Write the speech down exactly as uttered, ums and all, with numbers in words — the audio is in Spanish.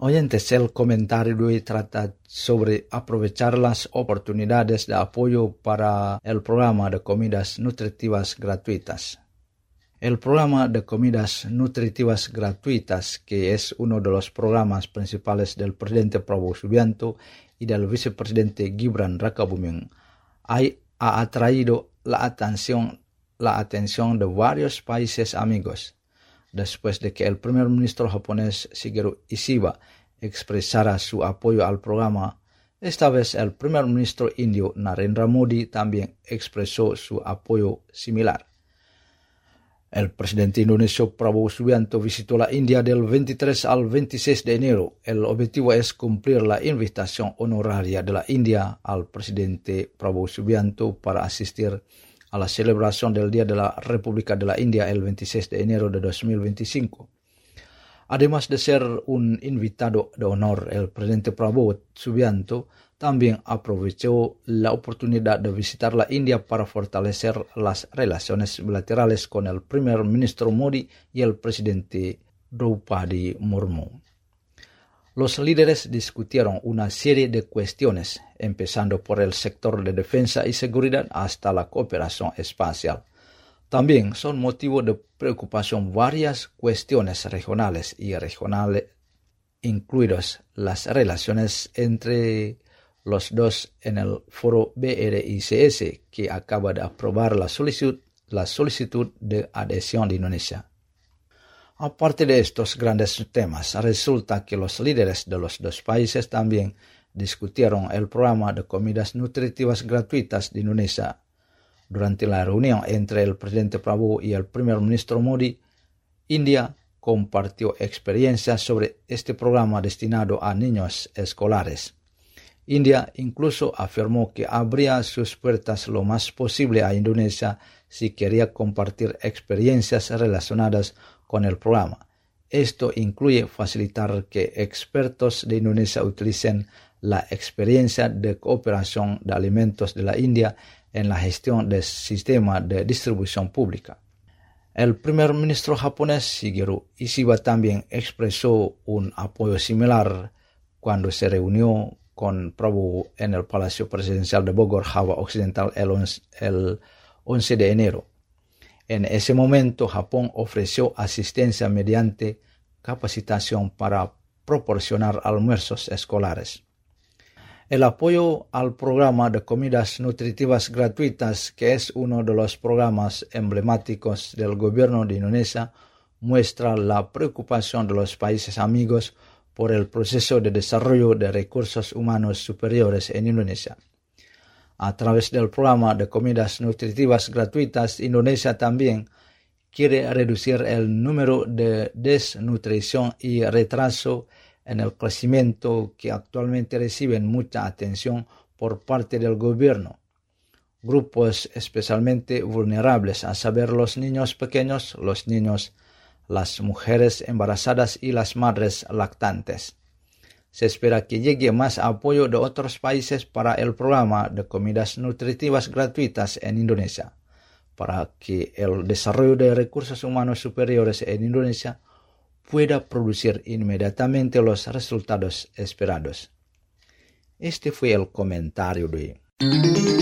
Oyentes, el comentario de hoy trata sobre aprovechar las oportunidades de apoyo para el programa de comidas nutritivas gratuitas. El programa de comidas nutritivas gratuitas, que es uno de los programas principales del presidente Prabowo Subianto y del vicepresidente Gibran Rakabuming, ha atraído la atención, la atención de varios países amigos, después de que el primer ministro japonés Shigeru Ishiba expresara su apoyo al programa. Esta vez el primer ministro indio Narendra Modi también expresó su apoyo similar. El presidente indonesio Prabowo Subianto visitó la India del veintitrés al veintiséis de enero. El objetivo es cumplir la invitación honoraria de la India al presidente Prabowo Subianto para asistir a la celebración del Día de la República de la India el veintiséis de enero de dos mil veinticinco. Además de ser un invitado de honor, el presidente Prabowo Subianto también aprovechó la oportunidad de visitar la India para fortalecer las relaciones bilaterales con el primer ministro Modi y el presidente Draupadi Murmu. Los líderes discutieron una serie de cuestiones, empezando por el sector de defensa y seguridad hasta la cooperación espacial. También son motivo de preocupación varias cuestiones regionales y regionales, incluidas las relaciones entre los dos en el foro B R I C S, que acaba de aprobar la solicitud, la solicitud de adhesión de Indonesia. Aparte de estos grandes temas, resulta que los líderes de los dos países también discutieron el programa de comidas nutritivas gratuitas de Indonesia. Durante la reunión entre el presidente Prabowo y el primer ministro Modi, India compartió experiencias sobre este programa destinado a niños escolares. India incluso afirmó que abría sus puertas lo más posible a Indonesia si quería compartir experiencias relacionadas con el programa. Esto incluye facilitar que expertos de Indonesia utilicen la experiencia de cooperación de alimentos de la India en la gestión del sistema de distribución pública. El primer ministro japonés Shigeru Ishiba también expresó un apoyo similar cuando se reunió con Prabowo en el Palacio Presidencial de Bogor, Java Occidental, el once de enero. En ese momento, Japón ofreció asistencia mediante capacitación para proporcionar almuerzos escolares. El apoyo al programa de comidas nutritivas gratuitas, que es uno de los programas emblemáticos del gobierno de Indonesia, muestra la preocupación de los países amigos por el proceso de desarrollo de recursos humanos superiores en Indonesia. A través del programa de comidas nutritivas gratuitas, Indonesia también quiere reducir el número de desnutrición y retraso en el crecimiento que actualmente reciben mucha atención por parte del gobierno. Grupos especialmente vulnerables, a saber los niños pequeños, los niños, las mujeres embarazadas y las madres lactantes. Se espera que llegue más apoyo de otros países para el programa de comidas nutritivas gratuitas en Indonesia, para que el desarrollo de recursos humanos superiores en Indonesia pueda producir inmediatamente los resultados esperados. Este fue el comentario de hoy.